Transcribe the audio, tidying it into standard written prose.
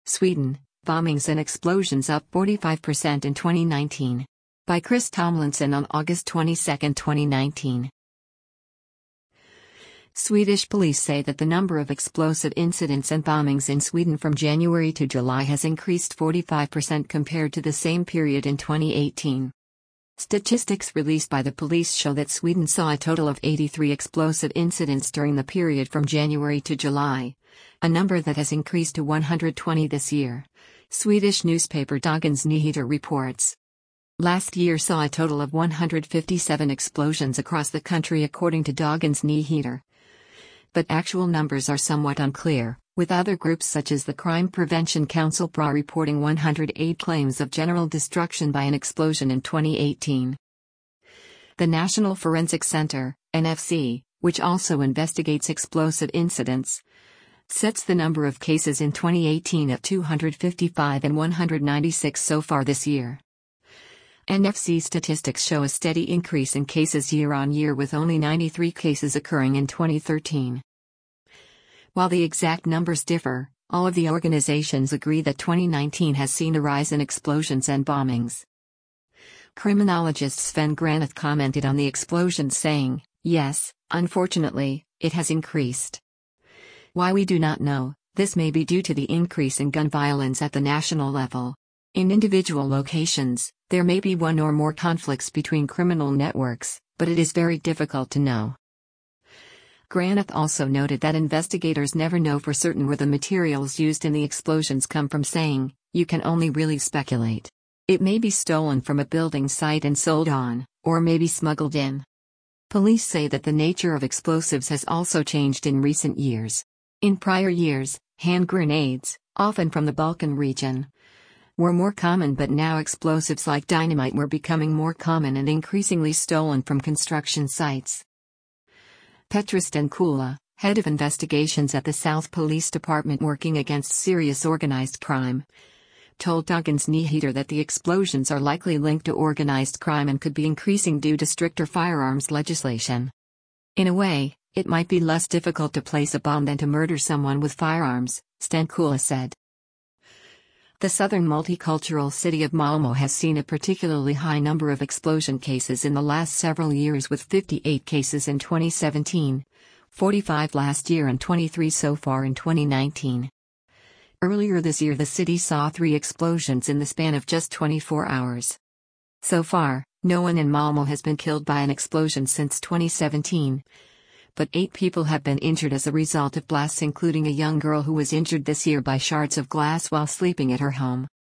Sweden, bombings and explosions up 45% in 2019. By Chris Tomlinson on August 22, 2019. Swedish police say that the number of explosive incidents and bombings in Sweden from January to July has increased 45% compared to the same period in 2018. Statistics released by the police show that Sweden saw a total of 83 explosive incidents during the period from January to July, a number that has increased to 120 this year. Swedish newspaper Dagens Nyheter reports. Last year saw a total of 157 explosions across the country according to Dagens Nyheter. But actual numbers are somewhat unclear, with other groups such as the Crime Prevention Council PRA reporting 108 claims of general destruction by an explosion in 2018. The National Forensic Center, NFC, which also investigates explosive incidents, sets the number of cases in 2018 at 255 and 196 so far this year. NFC statistics show a steady increase in cases year on year, with only 93 cases occurring in 2013. While the exact numbers differ, all of the organizations agree that 2019 has seen a rise in explosions and bombings. Criminologist Sven Granath commented on the explosions, saying, "Yes, unfortunately, it has increased. Why we do not know. This may be due to the increase in gun violence at the national level. In individual locations, there may be one or more conflicts between criminal networks, but it is very difficult to know." Granath also noted that investigators never know for certain where the materials used in the explosions come from, saying, "You can only really speculate. It may be stolen from a building site and sold on, or may be smuggled in." Police say that the nature of explosives has also changed in recent years. In prior years, hand grenades, often from the Balkan region, were more common, but now explosives like dynamite were becoming more common and increasingly stolen from construction sites. Petra Stenkula, head of investigations at the South Police Department working against serious organized crime, told Dagens Nyheter that the explosions are likely linked to organized crime and could be increasing due to stricter firearms legislation. "In a way, it might be less difficult to place a bomb than to murder someone with firearms," Stenkula said. The southern multicultural city of Malmö has seen a particularly high number of explosion cases in the last several years, with 58 cases in 2017, 45 last year and 23 so far in 2019. Earlier this year the city saw 3 explosions in the span of just 24 hours. So far, no one in Malmö has been killed by an explosion since 2017. But 8 people have been injured as a result of blasts, including a young girl who was injured this year by shards of glass while sleeping at her home.